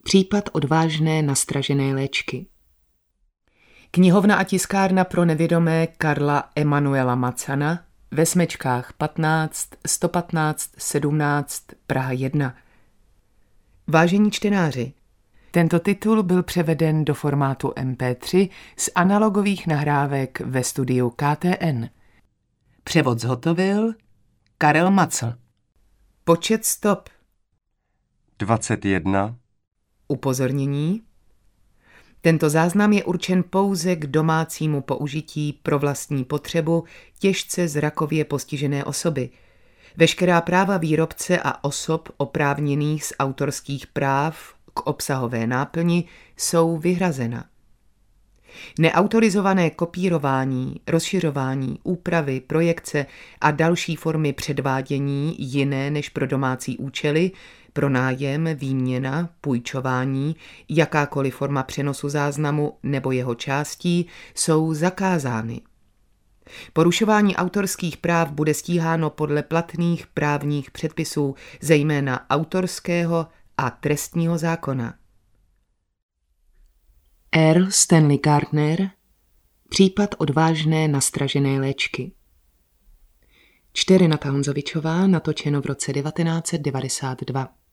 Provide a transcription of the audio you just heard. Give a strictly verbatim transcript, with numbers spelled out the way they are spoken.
Případ odvážné nastražené léčky. Knihovna a tiskárna pro nevědomé Karla Emanuela Macana ve Smečkách patnáct, sto patnáct, sedmnáct, Praha jedna. Vážení čtenáři, tento titul byl převeden do formátu em pé tři z analogových nahrávek ve studiu ká té en. Převod zhotovil Karel Macl. Počet stop dvacet jedna. Upozornění. Tento záznam je určen pouze k domácímu použití pro vlastní potřebu těžce zrakově postižené osoby. Veškerá práva výrobce a osob oprávněných z autorských práv k obsahové náplni jsou vyhrazena. Neautorizované kopírování, rozšiřování, úpravy, projekce a další formy předvádění jiné než pro domácí účely, pronájem, výměna, půjčování, jakákoliv forma přenosu záznamu nebo jeho částí jsou zakázány. Porušování autorských práv bude stíháno podle platných právních předpisů, zejména autorského a trestního zákona. R. Stanley Gardner. Případ odvážné nastražené léčky. Čte Renata Honzovičová, natočeno v roce devatenáct set devadesát dva.